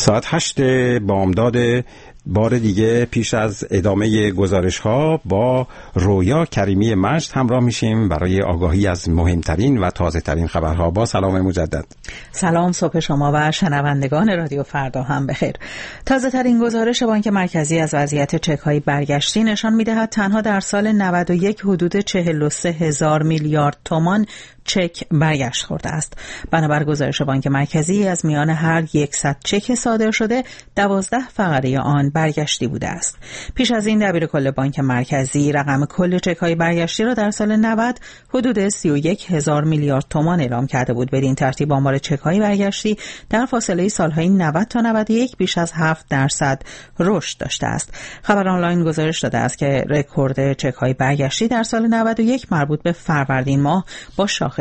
ساعت 8 بامداد بار دیگه پیش از ادامه گزارش ها با رویا کریمی مجد همراه میشیم برای آگاهی از مهمترین و تازه ترین خبرها. با سلام مجدد. سلام، صبح شما و شنوندگان رادیو فردا هم بخیر. تازه ترین گزارش بانک مرکزی از وضعیت چک های برگشتی نشان میدهد تنها در سال 91 حدود 43,000 میلیارد تومان چک برگشت خورده است. بنابر گزارش بانک مرکزی از میان هر 100 چک صادر شده 12 فقره آن برگشتی بوده است. پیش از این دبیرکل بانک مرکزی رقم کل چک های برگشتی را در سال 90 حدود 31,000 میلیارد تومان اعلام کرده بود. بدین ترتیب آمار چک های برگشتی در فاصله سالهای 90 تا 91 بیش از 7% رشد داشته است. خبر آنلاین گزارش داده است که رکورد چک های برگشتی در سال 91 مربوط به فروردین ماه با شاخص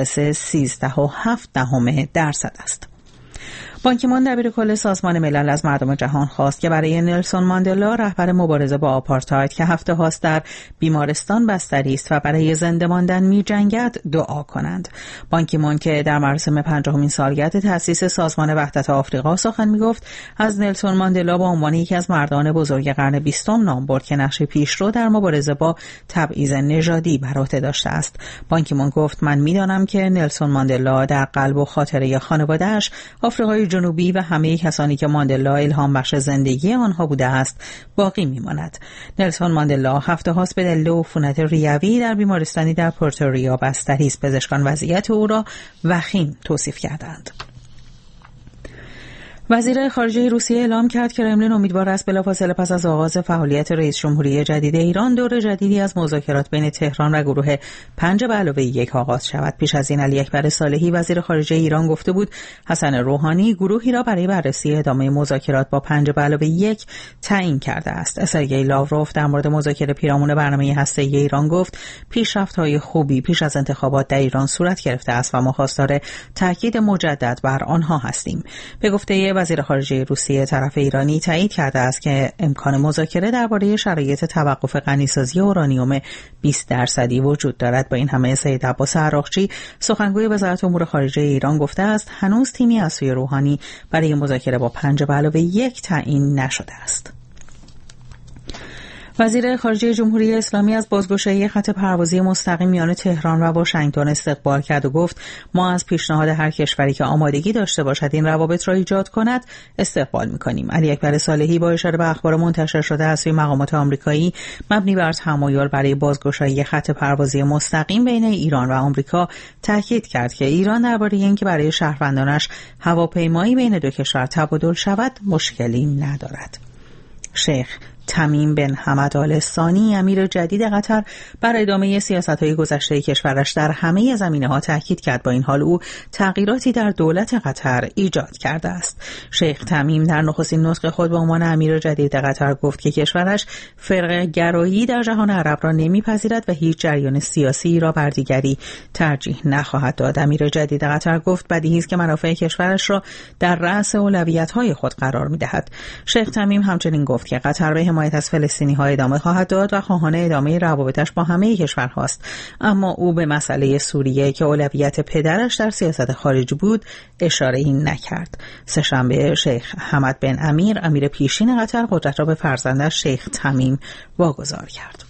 13.7% است. بان کی مون دبیرکل سازمان ملل از مردم جهان خواست که برای نلسون ماندلا رهبر مبارزه با آپارتاید که هفته هاست در بیمارستان بستری است و برای زنده ماندن می‌جنگد دعا کنند. بان کی مون که در مراسم 50مین سالگرد تأسیس سازمان وحدت آفریقا سخن می‌گفت از نلسون ماندلا با عنوان یکی از مردان بزرگ قرن 20 نام برد که نقش پیشرو در مبارزه با تبعیض نژادی بر عهده داشته است. بان کی مون گفت من می‌دانم که نلسون ماندلا در قلب و خاطره خانواده‌اش، آفریقای جنوبی و همه کسانی که ماندلا الهام بخش زندگی آنها بوده است باقی میماند. نلسون ماندلا هفته هاست به دلیل عفونت ریوی در بیمارستانی در پورتوریا بستری است. پزشکان وضعیت او را وخیم توصیف کردند. وزیر خارجه روسیه اعلام کرد که کرملین امیدوار است بلافاصله پس از آغاز فعالیت رئیس جمهوری جدید ایران دور جدیدی از مذاکرات بین تهران و گروه 5+1 آغاز شود. پیش از این علی اکبر صالحی وزیر خارجه ایران گفته بود حسن روحانی گروهی را برای بررسی ادامه مذاکرات با 5+1 تعیین کرده است. سرگئی لاوروف در مورد مذاکره پیرامون برنامه هسته‌ای ایران گفت پیشرفت‌های خوبی پیش از انتخابات در ایران صورت گرفته است و ما خواستار تاکید مجدد بر آنها هستیم. به گفته وزیر خارجه روسیه طرف ایرانی تایید کرده است که امکان مذاکره درباره شرایط توقف غنیسازی اورانیوم 20% وجود دارد. با این همه سید عباس عراقچی سخنگوی وزارت امور خارجه ایران گفته است هنوز تیمی از سوی روحانی برای مذاکره با 5+1 تعیین نشده است. وزیر خارجه جمهوری اسلامی از بازگشایی خط پروازی مستقیم میان تهران و واشنگتن استقبال کرد و گفت ما از پیشنهاد هر کشوری که آمادگی داشته باشد این روابط را ایجاد کند استقبال می‌کنیم. علی اکبر صالحی با اشاره به اخبار منتشر شده از سوی مقامات آمریکایی مبنی بر تمایل برای بازگشایی خط پروازی مستقیم بین ایران و آمریکا تاکید کرد که ایران درباره اینکه برای شهروندانش هواپیمایی بین دو کشور تبادل شود مشکلی ندارد. شیخ تمیم بن حمد آل ثانی امیر جدید قطر بر ادامه سیاست‌های گذشته کشورش در همه زمینه‌ها تاکید کرد. با این حال او تغییراتی در دولت قطر ایجاد کرده است. شیخ تمیم در نخستین نطق خود به عنوان امیر جدید قطر گفت که کشورش فرقه گرایی در جهان عرب را نمی‌پذیرد و هیچ جریان سیاسی را بر دیگری ترجیح نخواهد داد. امیر جدید قطر گفت بدیهی است که منافع کشورش را در رأس اولویت‌های خود قرار می‌دهد. شیخ تمیم همچنین گفت که قطر به حمایت از فلسطینی‌ها ادامه خواهد داد و خواهان ادامه روابطش با همه کشورهاست، اما او به مسئله سوریه که اولویت پدرش در سیاست خارجی بود اشاره‌ای نکرد. سه‌شنبه شیخ حمد بن امیر امیر پیشین قطر قدرت را به فرزندش شیخ تمیم واگذار کرد.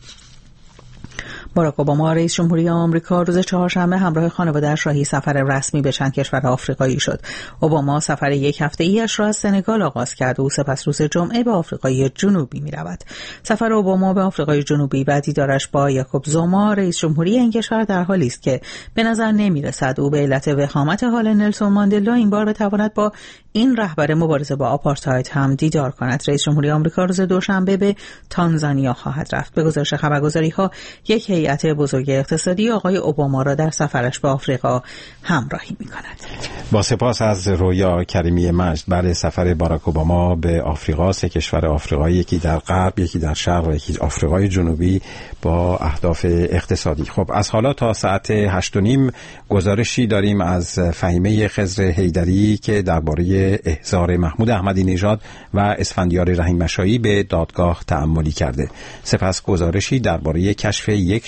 باراک اوباما رئیس جمهوری آمریکا روز چهارشنبه همراه خانواده‌اش راهی سفر رسمی به چند کشور آفریقایی شد. اوباما سفر یک هفته‌ایش را از سنگال آغاز کرد و سپس روز جمعه به آفریقای جنوبی می‌رود. سفر اوباما به آفریقای جنوبی و دیدارش با یاکوب زوما رئیس جمهوری این کشور در حالی است که به نظر نمی‌رسد او به علت وخامت حال نلسون ماندلا این بار بتواند با این رهبر مبارزه با آپارتاید هم دیدار کند. رئیس جمهوری آمریکا روز دوشنبه به تانزانیا خواهد رفت. به گزارش خبرگزاری‌ها یک هیئت بزرگ اقتصادی آقای اوباما را در سفرش به آفریقا همراهی می‌کند. با سپاس از رویا کریمی مجد. برای سفر باراک اوباما به آفریقا، 3 کشور آفریقایی، یکی در غرب، یکی در شرق و یکی آفریقای جنوبی با اهداف اقتصادی. خب از حالا تا ساعت 8:30 گزارشی داریم از فهیمه خضر حیدری که درباره احضار محمود احمدی نژاد و اسفندیار رحیم مشایی به دادگاه تأملی کرده. سپس گزارشی درباره کشف یک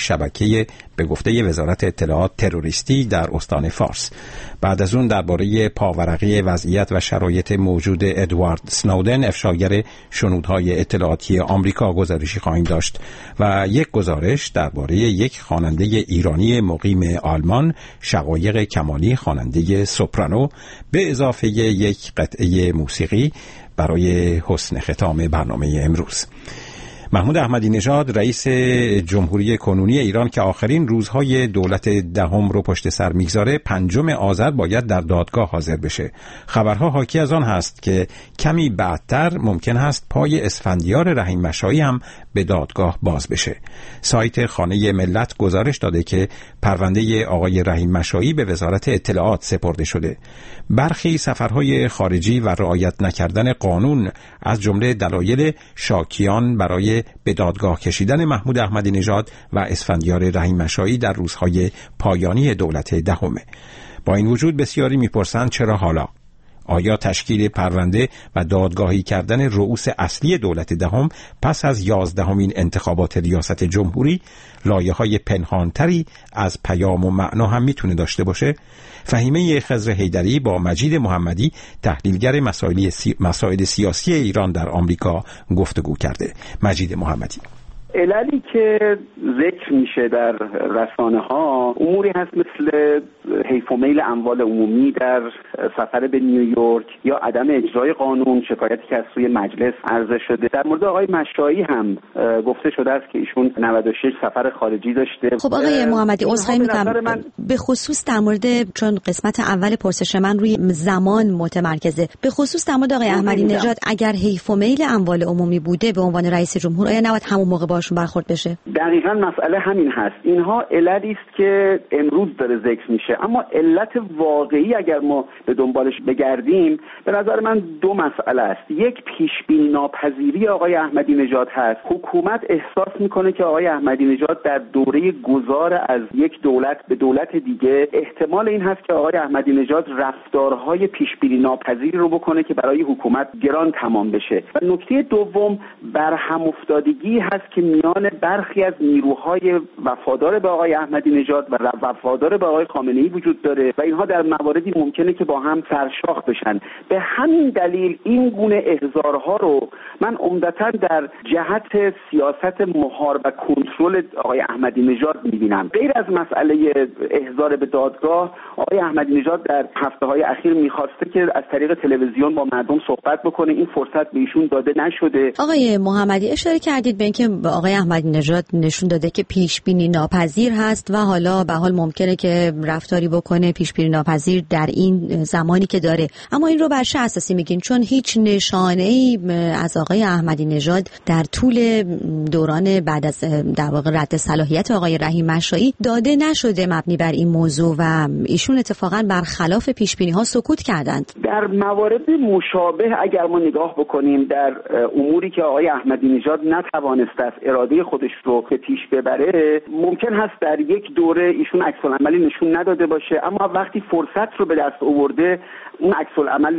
شبکه به گفته وزارت اطلاعات تروریستی در استان فارس. بعد از اون درباره پاورقی وضعیت و شرایط موجود ادوارد سنودن، افشاگر شنودهای اطلاعاتی آمریکا، گزارشی خواهیم داشت و یک گزارش درباره یک خواننده ایرانی مقیم آلمان، شقایق کمالی، خواننده سوپرانو، به اضافه یک قطعه موسیقی برای حسن ختام برنامه امروز. محمود احمدی نژاد رئیس جمهوری کنونی ایران که آخرین روزهای دولت دهم رو پشت سر میگذاره، 5 آذر باید در دادگاه حاضر بشه. خبرها حاکی از آن هست که کمی بعدتر ممکن هست پای اسفندیار رحیم مشایی هم به دادگاه باز بشه. سایت خانه ملت گزارش داده که پرونده آقای رحیم مشایی به وزارت اطلاعات سپرده شده. برخی سفرهای خارجی و رعایت نکردن قانون از جمله دلایل شاکیان برای به دادگاه کشیدن محمود احمدی نژاد و اسفندیار رحیم مشایی در روزهای پایانی دولت دهمه. با این وجود بسیاری میپرسند چرا حالا؟ آیا تشکیل پرونده و دادگاهی کردن رؤوس اصلی دولت دهم پس از 11مین انتخابات ریاست جمهوری لایه‌های پنهانتری از پیام و معنا هم میتونه داشته باشه؟ فهیمه خضر حیدری با مجید محمدی، تحلیلگر مسائل سیاسی ایران در آمریکا، گفتگو کرده. مجید محمدی: عللی که ذکر میشه در رسانه ها اموری هست مثل حیف و میل اموال عمومی در سفر به نیویورک یا عدم اجرای قانون، شکایتی که از سوی مجلس عرضه شده. در مورد آقای مشایی هم گفته شده است که ایشون 96 سفر خارجی داشته. خب آقای محمدی، عذرخواهی می‌کنم، به خصوص در مورد، چون قسمت اول پرسش من روی زمان متمرکزه، به خصوص در مورد آقای احمدی نژاد اگر حیف و میل اموال عمومی بوده به عنوان رئیس جمهور، آیا نباید همون موقع باشون برخورد بشه؟ دقیقاً مسئله همین هست. اینها علتی است که امروز داره ذکر میشه، اما علت واقعی اگر ما به دنبالش بگردیم به نظر من 2 مسئله است. یک، پیش بینی ناپذیری آقای احمدی نژاد هست. حکومت احساس میکنه که آقای احمدی نژاد در دوره گذار از یک دولت به دولت دیگه احتمال این هست که آقای احمدی نژاد رفتارهای پیش بینی ناپذیری رو بکنه که برای حکومت گران تمام بشه. و نکته دوم، برهم افتادگی هست که میان برخی از نیروهای وفادار به آقای احمدی نژاد و وفادار به آقای خامنه‌ای وجود داره و اینها در مواردی ممکنه که با هم سرشاخ بشن. به همین دلیل این گونه احضارها رو من عمدتاً در جهت سیاست مهار و کنترل آقای احمدی نژاد می‌بینم. غیر از مسئله احضار به دادگاه، آقای احمدی نژاد در هفته‌های اخیر می‌خواسته که از طریق تلویزیون با مردم صحبت بکنه. این فرصت به ایشون داده نشده. آقای محمدی، اشاره کردید به اینکه آقای احمدی نژاد نشون داده که پیش بینی ناپذیر هست و حالا به حال ممکنه که رفتاری بکنه پیش بینی ناپذیر در این زمانی که داره. اما این رو بر چه اساسی میگین؟ چون هیچ نشانه‌ای از آقای احمدی نژاد در طول دوران بعد از در واقع رد صلاحیت آقای رحیم مشایی داده نشده مبنی بر این موضوع و ایشون اتفاقا برخلاف پیش بینی ها سکوت کردند. در موارد مشابه اگر ما نگاه بکنیم در اموری که آقای احمدی نژاد نتوانسته است اراده خودش رو به پیش ببره، ممکن هست در یک دوره ایشون عکس العملی نشون نداده باشه، اما وقتی فرصت رو به دست آورده اون عکس العمل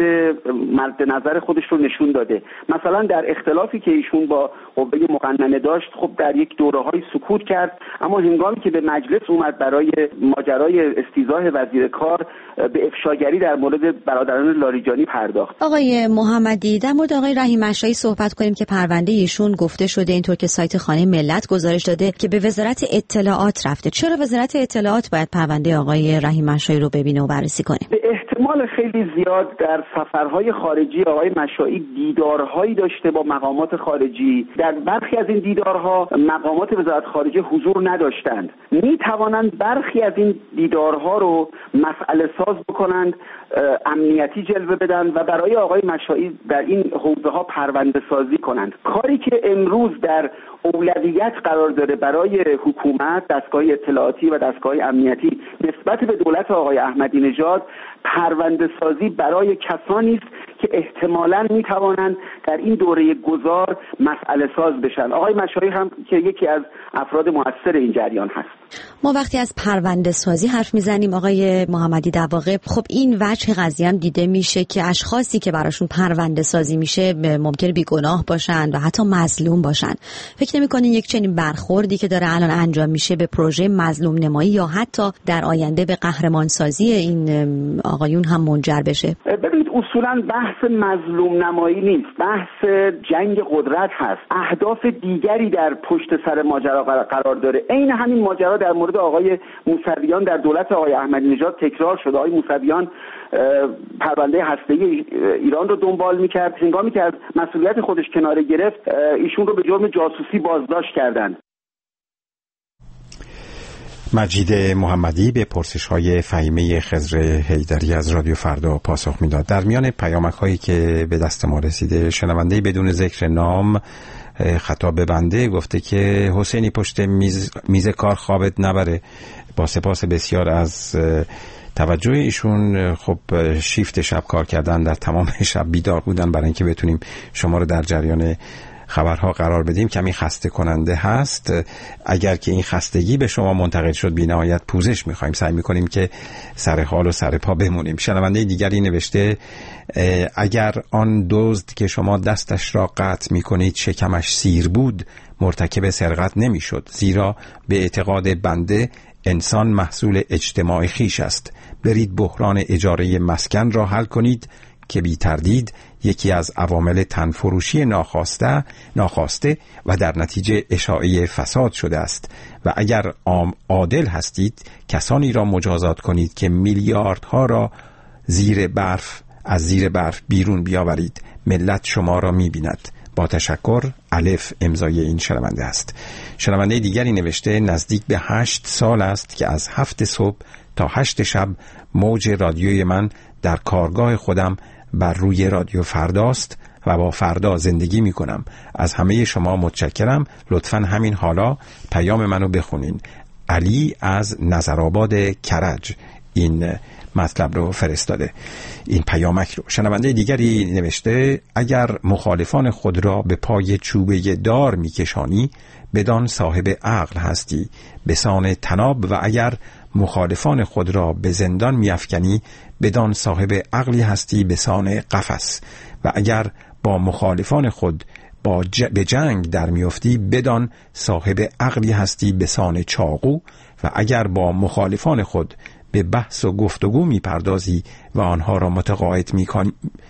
مد نظر خودش رو نشون داده. مثلا در اختلافی که ایشون با قوه مقننه داشت، خب در یک دوره‌های سکوت کرد، اما هنگامی که به مجلس اومد برای ماجرای استیضاح وزیر کار به افشاگری در مورد برادران لاریجانی پرداخت. آقای محمدی، در مورد آقای رحیم مشایی صحبت کنیم که پرونده ایشون گفته شده، اینطور که سایت خانه ملت گزارش داده، که به وزارت اطلاعات رفته. چرا وزارت اطلاعات باید پرونده آقای رحیم مشایی رو ببینه و بررسی کنه؟ به احتمال خیلی زیاد در سفرهای خارجی آقای مشایی دیدارهایی داشته با مقامات خارجی. در برخی از این دیدارها مقامات وزارت خارجه حضور نداشتند. می توانند برخی از این دیدارها رو مسئله ساز بکنند، امنیتی جلوه بدن و برای آقای مشایی در این حوزه ها پرونده سازی کنند. کاری که امروز در اولویت قرار داره برای حکومت، دستگاه اطلاعاتی و دستگاه امنیتی نسبت به دولت آقای احمدی نژاد، پرونده سازی برای کسانی است که احتمالاً میتوانند در این دوره گذار مسئله ساز بشن. آقای مشایی هم که یکی از افراد مؤثر این جریان هست. ما وقتی از پرونده سازی حرف میزنیم آقای محمدی، در واقع خب این وجه قضیه هم دیده میشه که اشخاصی که براشون پرونده سازی میشه ممکنه بیگناه باشن و حتی مظلوم باشن. فکر نمی‌کنین یک چنین برخوردی که داره الان انجام میشه به پروژه مظلوم نمایی یا حتی در آینده به قهرمان سازی این آقایون هم منجر بشه؟ ببینید اصولا بحث مظلوم نمایی نیست، بحث جنگ قدرت هست. اهداف دیگری در پشت سر ماجرا قرار داره. عین همین ماجرا در مورد آقای موسویان در دولت آقای احمدی نژاد تکرار شد. آقای موسویان پرونده هسته‌ای ایران رو دنبال می‌کرد، هنگامی که از مسئولیت خودش کناره گرفت ایشون رو به جرم جاسوسی بازداشت کردند. مجید محمدی به پرسش‌های فهیمه خضر حیدری از رادیو فردا پاسخ میداد. در میان پیامک‌هایی که به دست ما رسیده، شنونده بدون ذکر نام خطاب به بنده گفته که حسینی پشت میز کار خوابت نبره. با سپاس بسیار از توجه ایشون. خب شیفت شب کار کردن، در تمام شب بیدار بودن برای اینکه بتونیم شما رو در جریان خبرها قرار بدیم. کمی خسته کننده هست. اگر که این خستگی به شما منتقل شد، بی نهایت پوزش میخوایم، سعی میکنیم که سر حال و سر پا بمونیم. شنونده دیگری نوشته اگر آن دزد که شما دستش را قطع میکنید شکمش سیر بود، مرتکب سرقت نمیشد، زیرا به اعتقاد بنده انسان محصول اجتماع خیش است. برید بحران اجاره مسکن را حل کنید که بی تردید یکی از عوامل تنفروشی ناخواسته و در نتیجه اشاعه فساد شده است. و اگر عادل هستید کسانی را مجازات کنید که میلیاردها را از زیر برف بیرون بیاورید. ملت شما را می‌بیند. با تشکر. الف امضای این شنونده است. شنونده دیگری نوشته نزدیک به 8 سال است که از 7 صبح تا 8 شب موج رادیوی من در کارگاه خودم بر روی رادیو فرداست و با فردا زندگی می کنم. از همه شما متشکرم. لطفاً همین حالا پیام منو بخونین. علی از نظرآباد کرج این مطلب رو فرستاده، این پیامک رو. شنونده دیگری نوشته اگر مخالفان خود را به پای چوبه دار می کشانی بدان صاحب عقل هستی بسان تناب، و اگر مخالفان خود را به زندان می افکنی بدان صاحب عقلی هستی بسان قفس، و اگر با مخالفان خود به جنگ در میافتی بدان صاحب عقلی هستی بسان چاقو، و اگر با مخالفان خود به بحث و گفتگو میپردازی و آنها را متقاعد میکنی.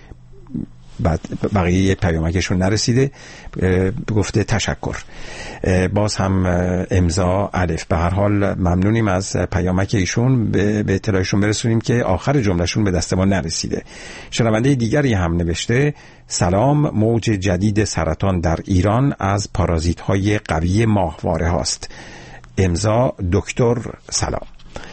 بعد بقیه پیامکشون نرسیده، گفته تشکر. باز هم امضا الف. به هر حال ممنونیم از پیامک ایشون، به اطلاعشون برسونیم که آخر جملهشون به دست ما نرسیده. شنونده دیگری هم نوشته سلام، موج جدید سرطان در ایران از پارازیت های قوی ماهواره هاست. امضا دکتر سلام.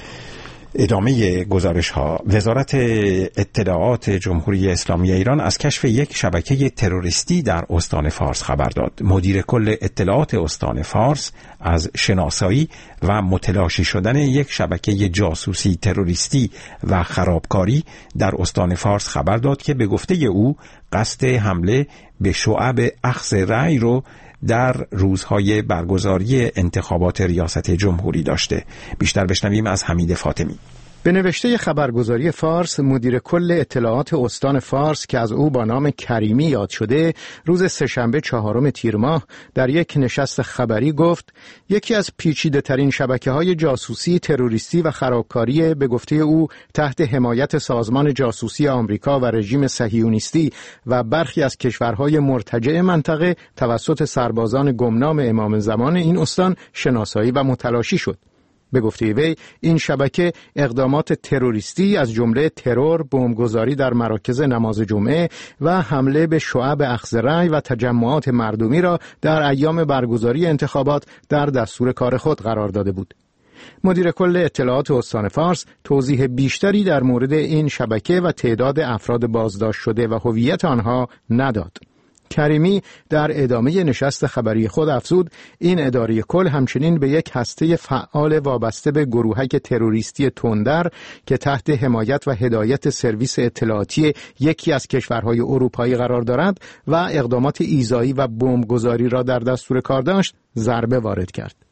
ادامه گزارش ها. وزارت اطلاعات جمهوری اسلامی ایران از کشف یک شبکه تروریستی در استان فارس خبر داد. مدیر کل اطلاعات استان فارس از شناسایی و متلاشی شدن یک شبکه جاسوسی تروریستی و خرابکاری در استان فارس خبر داد که به گفته او قصد حمله به شعب اخذ رأی رو در روزهای برگزاری انتخابات ریاست جمهوری داشته. بیشتر بشنویم از حمید فاطمی. به نوشته خبرگزاری فارس، مدیر کل اطلاعات استان فارس که از او با نام کریمی یاد شده، روز سه‌شنبه 4 تیر ماه در یک نشست خبری گفت یکی از پیچیده ترین شبکه‌های جاسوسی، تروریستی و خرابکاری به گفته او تحت حمایت سازمان جاسوسی آمریکا و رژیم صهیونیستی و برخی از کشورهای مرتجع منطقه توسط سربازان گمنام امام زمان این استان شناسایی و متلاشی شد. به گفته وی این شبکه اقدامات تروریستی از جمله ترور، بمبگذاری در مراکز نماز جمعه و حمله به شعب اخذ رأی و تجمعات مردمی را در ایام برگزاری انتخابات در دستور کار خود قرار داده بود. مدیر کل اطلاعات استان فارس توضیح بیشتری در مورد این شبکه و تعداد افراد بازداشت شده و هویت آنها نداد. کریمی در ادامه نشست خبری خود افزود این اداره کل همچنین به یک هسته فعال وابسته به گروهک تروریستی تندر که تحت حمایت و هدایت سرویس اطلاعاتی یکی از کشورهای اروپایی قرار دارد و اقدامات ایذایی و بمبگذاری را در دستور کار داشت ضربه وارد کرد.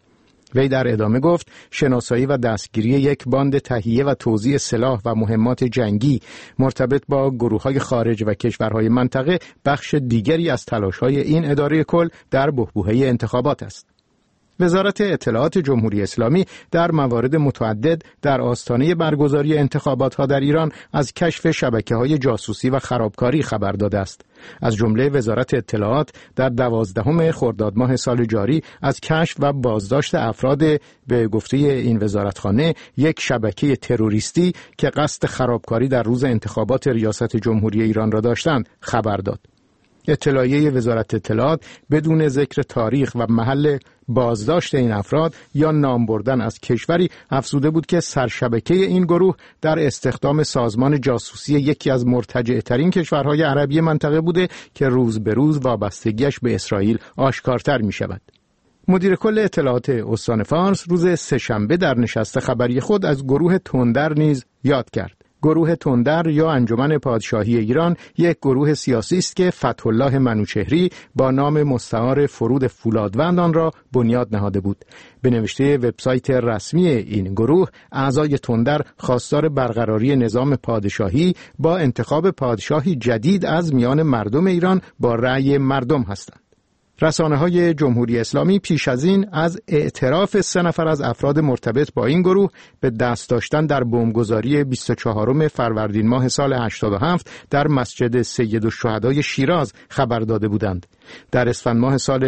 وی در ادامه گفت شناسایی و دستگیری یک باند تهیه و توزیع سلاح و مهمات جنگی مرتبط با گروه‌های خارج و کشورهای منطقه بخش دیگری از تلاش‌های این اداره کل در بحبوحه انتخابات است. وزارت اطلاعات جمهوری اسلامی در موارد متعدد در آستانه برگزاری انتخابات‌ها در ایران از کشف شبکه‌های جاسوسی و خرابکاری خبر داده است. از جمله وزارت اطلاعات در 12 خرداد ماه سال جاری از کشف و بازداشت افراد به گفته این وزارتخانه یک شبکه تروریستی که قصد خرابکاری در روز انتخابات ریاست جمهوری ایران را داشتند خبر داد. اطلاعیه وزارت اطلاعات بدون ذکر تاریخ و محل بازداشت این افراد یا نام بردن از کشوری افزوده بود که سرشبکه این گروه در استخدام سازمان جاسوسی یکی از مرتجع‌ترین کشورهای عربی منطقه بوده که روز به روز وابستگیش به اسرائیل آشکارتر می شود. مدیر کل اطلاعات استان فارس روز سه‌شنبه در نشست خبری خود از گروه تندر نیز یاد کرد. گروه تندر یا انجمن پادشاهی ایران یک گروه سیاسی است که فتح الله منوچهری با نام مستعار فرود فولادوند آن را بنیاد نهاده بود. به نوشته وبسایت رسمی این گروه، اعضای تندر خواستار برقراری نظام پادشاهی با انتخاب پادشاهی جدید از میان مردم ایران با رأی مردم هستند. رسانه‌های جمهوری اسلامی پیش از این از اعتراف 3 نفر از افراد مرتبط با این گروه به دست داشتن در بمبگذاری 24 فروردین ماه سال 87 در مسجد سیدالشهدای شیراز خبر داده بودند. در اسفند ماه سال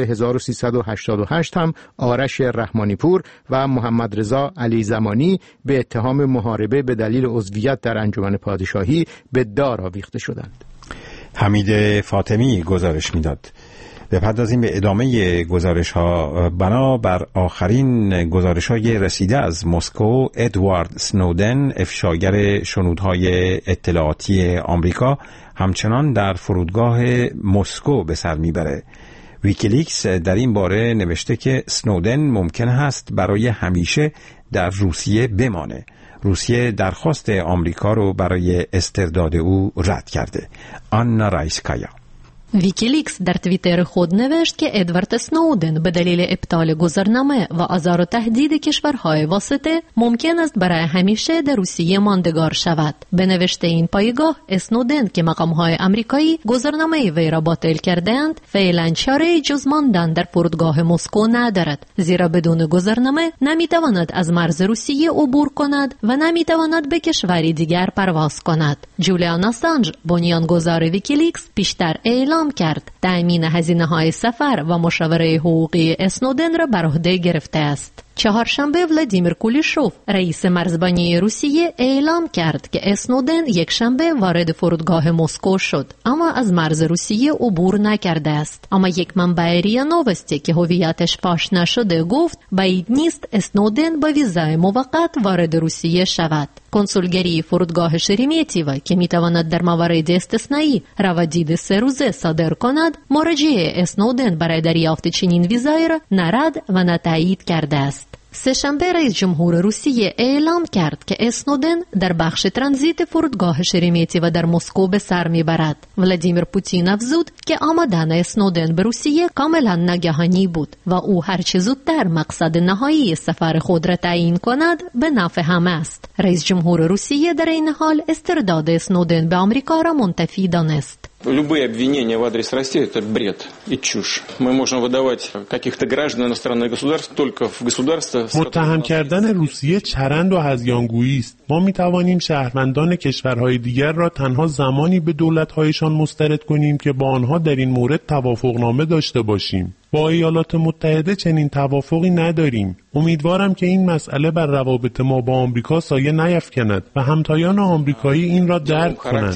1388 هم آرش رحمانی پور و محمد رضا علی زمانی به اتهام محاربه به دلیل عضویت در انجمن پادشاهی به دار آویخته شدند. حمید فاطمی گزارش می‌داد. بپردازیم به ادامه گزارش‌ها. بنابر آخرین گزارش‌های رسیده از مسکو، ادوارد سنودن، افشاگر شنودهای اطلاعاتی آمریکا، همچنان در فرودگاه مسکو به سر میبره. ویکیلیکس در این باره نوشته که سنودن ممکن است برای همیشه در روسیه بمانه. روسیه درخواست آمریکا رو برای استرداد او رد کرده. آنا رایسکایا. ویکیلیکس در توییتر خود نوشت که ادوارد سنودن به دلیل ابطال گذرنامه و آزار و تهدید کشورهای واسطه ممکن است برای همیشه در روسیه ماندگار شود. به نوشته این پایگاه، سنودن که مقامهای آمریکایی گذرنامه وی را باطل کردند، فعلا چاره‌ای جز ماندن در فرودگاه مسکو ندارد، زیرا بدون گذرنامه نمیتواند از مرز روسیه عبور کند و نمیتواند به کشوری دیگر پرواز کند. جولیان آسانج، بنیانگذار ویکیلیکس، پیشتر اعلام کرد تأمین هزینه‌های سفر و مشاوره حقوقی اسنودن را بر عهده گرفته است. چهارشنبه ولادیمیر کولیشوف، رئیس مرزبانی روسیه، اعلام کرد که اسنودن یک شنبه وارد فرودگاه مسکو شد اما از مرز روسیه عبور نکرده است. اما یک منبع ریا نوستی که هویتش فاش نشده گفت بعید نیست اسنودن با ویزای موقت وارد روسیه شود. کنسولگری فرودگاه شریمیتیو که میتواند در موارد استثنایی روادید 3 روزه صادر کند، مراجعه اسنودن برای دریافت چنین ویزای را نه رد و نه تایید کرده است. سه‌شنبه رئیس جمهور روسیه اعلام کرد که اسنودن در بخش ترانزیت فرودگاه شریمیتیو در مسکو به سر میبرد. ولادیمیر پوتین افزود که آمدن اسنودن به روسیه کاملا ناگهانی بود و او هرچه زودتر مقصد نهایی سفر خود را تعیین کند به نفع همه است. رئیس جمهور روسیه در این حال استرداد اسنودن به آمریکا را منتفی دانست. Любые обвинения в адрес России – это бред и чушь. Мы можем выдавать каких-то граждан иностранных государств только в государства... متهم کردن روسیه چرند و هذیانگویی است. ما می توانیم شهروندان کشورهای دیگر را تنها زمانی به دولت‌هایشان مسترد کنیم که با آنها در این مورد توافقنامه داشته باشیم. با ایالات متحده چنین توافقی نداریم. امیدوارم که این مسئله بر روابط ما با آمریکا سایه نیفکند و همتایان آمریکایی این را درک کنند.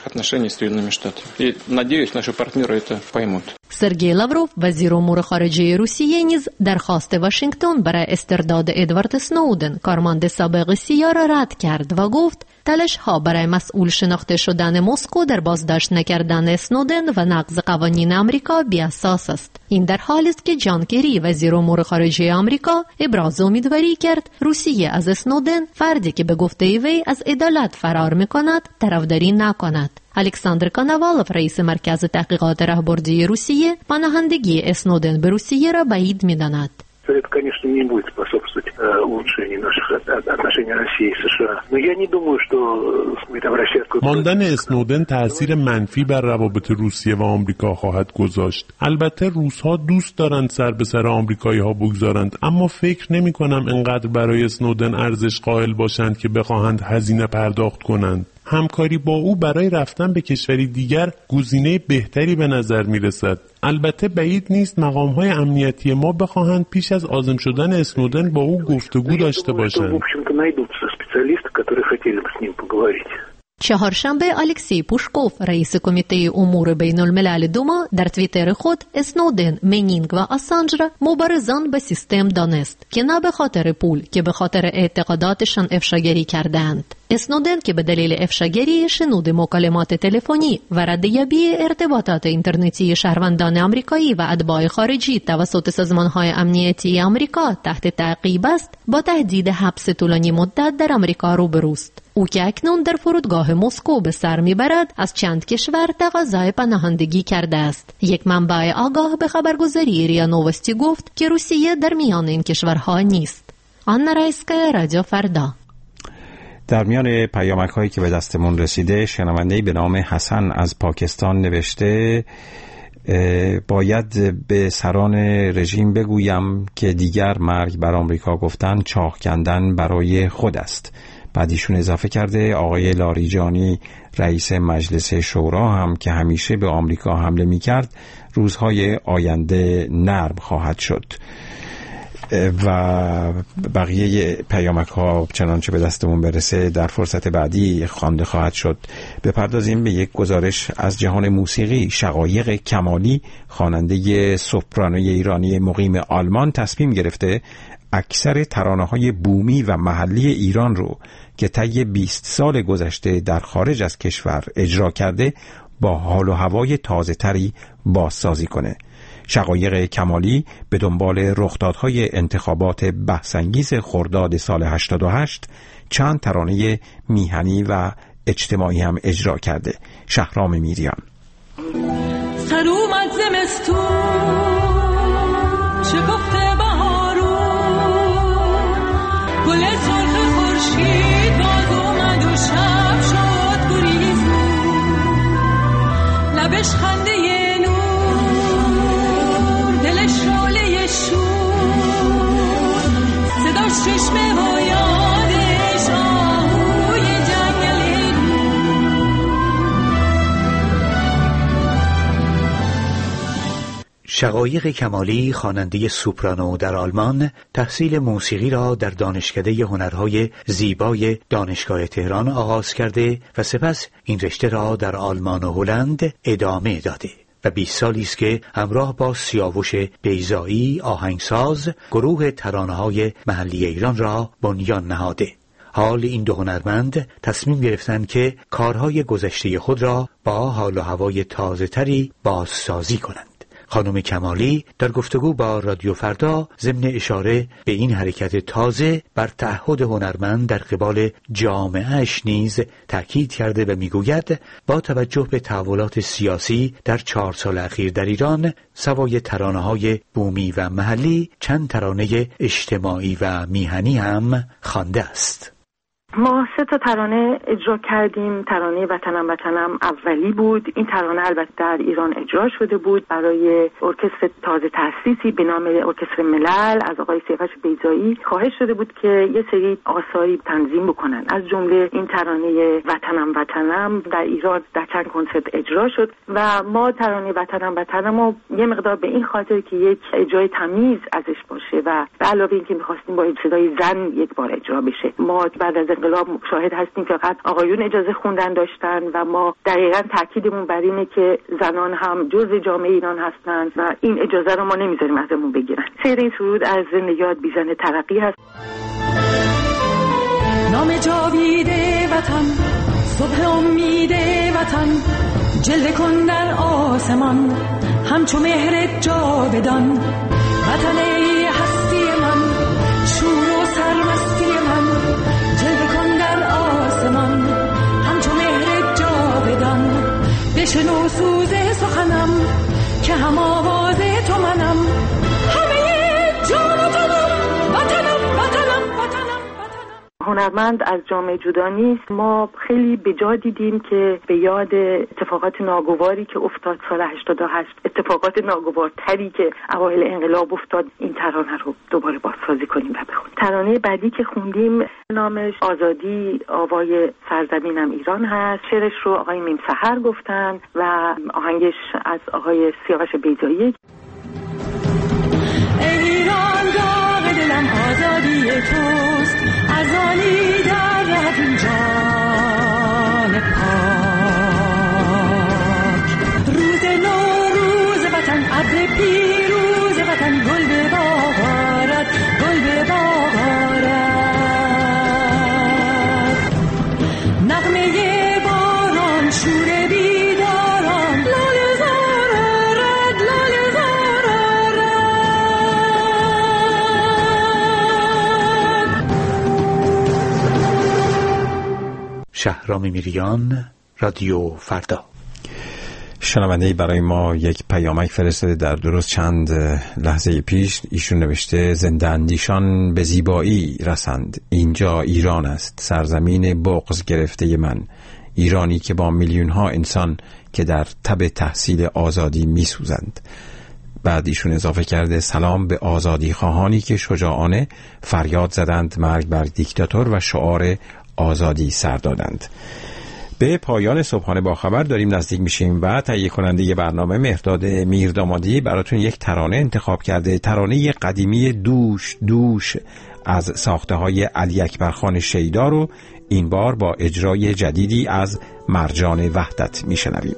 سرگئی لاوروف، وزیر امور خارجه روسیه، نیز درخواست واشنگتن برای استرداد ادوارد سنودن، کارمند سابق CIA، را رد کرد و گفت تلاش‌ها برای مسئول شناخته شدن مسکو در بازداشت نکردن اسنودن و نقض قوانین آمریکا بی‌اساس است. این در حالی است که جان کری، وزیر امور خارجه آمریکا، ابراز امیدواری کرد روسیه از اسنودن، فردی که به گفته وی از عدالت فرار می‌کند، طرفداری نکند. الکساندر کانوالوف، رئیس مرکز تحقیقات راهبردی روسیه، پناهندگی اسنودن به روسیه را بعید می‌داند. С это, конечно, не будет способствовать улучшению наших отношений России и США. Но я не думаю, что будет обращаться к... ماندن اسنودن تأثیر منفی بر روابط روسیه و آمریکا خواهد گذاشت. البته روس‌ها دوست دارند سر به سر آمریکایی‌ها بگذارند، اما فکر نمی‌کنم انقدر برای اسنودن ارزش قائل باشند که بخواهند هزینه پرداخت کنند. همکاری با او برای رفتن به کشوری دیگر گزینه بهتری به نظر می‌رسد. البته بعید نیست مقام‌های امنیتی ما بخواهند پیش از عازم شدن اسنودن با او گفتگو داشته باشند. چهارشنبه الکسی پوشکوف رئیس کمیته امور بین الملل دوما در توییتر خود اسنودن، منینگ و آسانج را مبارزان به سیستم دانست که نه به خاطر پول که به خاطر اعتقاداتشان افشاگری کردند. اسنودن که به دلیل افشاگری، شنود مکالمات تلفنی و ردیابی ارتباطات اینترنتی شهروندان آمریکایی و اتباع خارجی توسط سازمان‌های امنیتی آمریکا تحت تعقیب است، با تهدید حبس طولانی مدت در آمریکا روبروست. او که اکنون در فرودگاه مسکو به سر میبرد، از چند کشور تقاضای پناهندگی کرده است. یک منبع آگاه به خبرگزاری ریا نووستی گفت که روسیه در میان این کشورها نیست. آنا رایسکایا، رادیو فردا. در میان پیامک‌هایی که به دستمون رسیده، شنونده‌ای به نام حسن از پاکستان نوشته باید به سران رژیم بگویم که دیگر مرگ بر آمریکا گفتن چاق کندن برای خود است. بعد ایشون اضافه کرده آقای لاریجانی رئیس مجلس شورا هم که همیشه به آمریکا حمله می‌کرد روزهای آینده نرم خواهد شد. و بقیه پیامک ها چنانچه به دستمون برسه در فرصت بعدی خوانده خواهد شد. بپردازیم به یک گزارش از جهان موسیقی. شقایق کمالی، خواننده سوپرانوی ایرانی مقیم آلمان، تصمیم گرفته اکثر ترانه‌های بومی و محلی ایران رو که طی 20 سال گذشته در خارج از کشور اجرا کرده با حال و هوای تازه‌تری بازسازی کنه. شقایق کمالی به دنبال رخدادهای انتخابات بحث‌انگیز خرداد سال 88 چند ترانه میهنی و اجتماعی هم اجرا کرده. شهرام میریان. سر اومد زمستون شکفته بهارون، گل سرخ خورشید باز اومد و شب شد گریزون، لبش خنده شعله شور، صداش چشمه و یادش آهوی جنگل شقایق کمالی، خواننده سوپرانو در آلمان، تحصیل موسیقی را در دانشکده هنرهای زیبای دانشگاه تهران آغاز کرده و سپس این رشته را در آلمان و هلند ادامه داده و 20 سالی است که همراه با سیاوش بیضایی آهنگساز گروه ترانه‌های محلی ایران را بنیان نهاده. حال این دو هنرمند تصمیم گرفتند که کارهای گذشته خود را با حال و هوای تازه‌تری بازسازی کنند. خانم کمالی در گفتگو با رادیو فردا ضمن اشاره به این حرکت تازه بر تعهد هنرمند در قبال جامعه‌اش نیز تأکید کرده و میگوید با توجه به تحولات سیاسی در 4 سال اخیر در ایران، سوای ترانه‌های بومی و محلی چند ترانه اجتماعی و میهنی هم خوانده است. ما 3 ترانه اجرا کردیم. ترانه وطنم وطنم اولی بود. این ترانه البته در ایران اجرا شده بود برای ارکستر تازه تأسیسی به نام ارکستر ملل. از آقای سیاوش بیضایی خواهش شده بود که یه سری آثاری تنظیم بکنن. از جمله این ترانه وطنم وطنم در ایران در چند کنسرت اجرا شد و ما ترانه وطنم وطنم رو یه مقدار به این خاطر که یک اجرای تمیز ازش باشه و به علاوه اینکه می‌خواستیم با صدای زن یک بار اجرا بشه. ما بعد از انقلاب شاهد هستیم که فقط آقایون اجازه خوندن داشتن و ما دقیقاً تاکیدمون بر اینه که زنان هم جزء جامعه ایران هستن و این اجازه رو ما نمیذاریم ازمون بگیرن. سیر این سرود از نژاد بیژن ترقی هست. نام جاوید وطن، صبح امید وطن، جلوه کن در آسمان همچو مهر جاودان. وطن ای هستی من، شور و سرمستی من، جلوه کن در آسمان همچو مهر جاودان. بشنو سوز سخنم که هم آواز تو منم، همه جان و هنرمند از جامعه جدا نیست. ما خیلی به جا دیدیم که به یاد اتفاقات ناگواری که افتاد سال 88، اتفاقات ناگوارتری که اوایل انقلاب افتاد، این ترانه رو دوباره بازسازی کنیم و بخونیم. ترانه بعدی که خوندیم نامش آزادی آوای سرزمینم ایران هست. شعرش رو آقای میم سحر گفتن و آهنگش از آقای سیاوش بیضایی. ایران داغ دلم آزادی توست، ازانی در رهت این جان پاک. روز نوروز وطن، ابر پیروز وطن، گل به باغ آرد، گل به باغ آرد. نغمه باران، شور بیداران، لاله زار آرد، لاله زار آرد. شهرام میریان، رادیو فردا. شنونده‌ای برای ما یک پیامک فرستاده در درست چند لحظه پیش. ایشون نوشته زنده اندیشان به زیبایی رسند، اینجا ایران است، سرزمین بغض گرفته من، ایرانی که با میلیون ها انسان که در تب تحصیل آزادی میسوزند. بعد ایشون اضافه کرده سلام به آزادی خواهانی که شجاعانه فریاد زدند مرگ بر دیکتاتور و شعار آزادی سر دادند. به پایان صبحانه با خبر داریم نزدیک میشیم و تهیه کننده برنامه مهرداد میردامادی براتون یک ترانه انتخاب کرده، ترانه قدیمی دوش دوش از ساخته های علی اکبر خان شیدا رو این بار با اجرای جدیدی از مرجان وحدت میشنویم.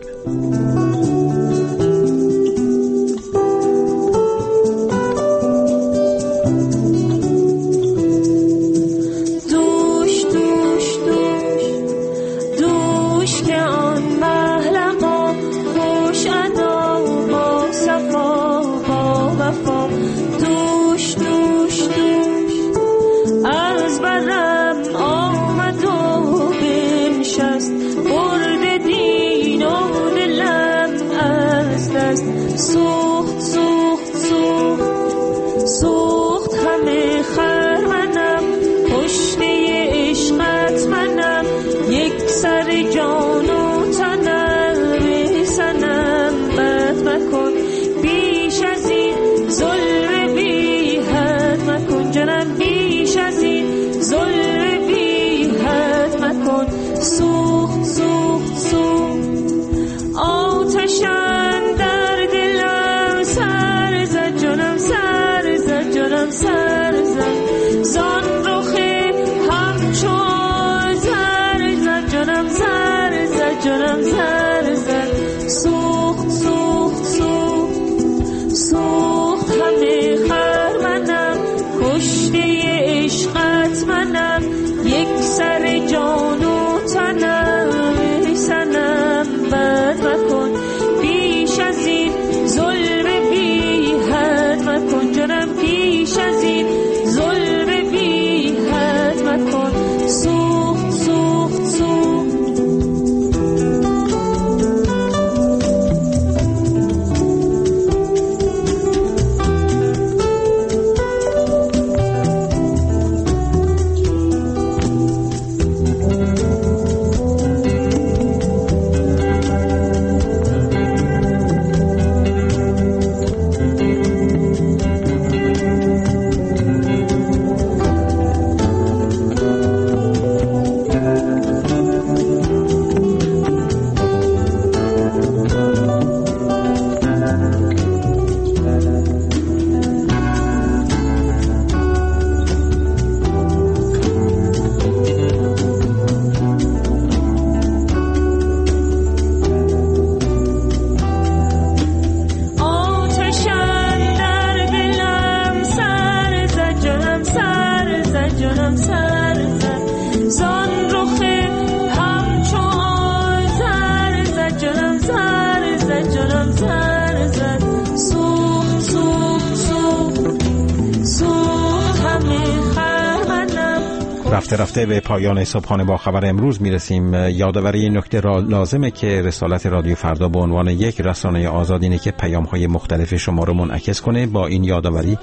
رفته به پایان صبحانه با خبر امروز میرسیم. یادآوری این نکته را لازمه که رسالت رادیو فردا به عنوان یک رسانه آزاد اینه که پیام‌های مختلف شما رو منعکس کنه. با این یادآوری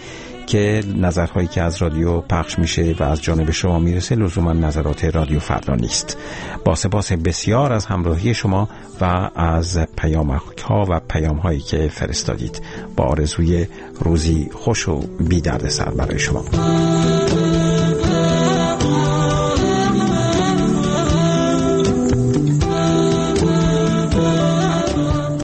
که نظرهایی که از رادیو پخش میشه و از جانب شما میرسه لزوما نظرات رادیو فردا نیست. با سپاس بسیار از همراهی شما و از پیامک‌ها و پیام‌هایی که فرستادید. با آرزوی روزی خوش و بی دردسر برای شما.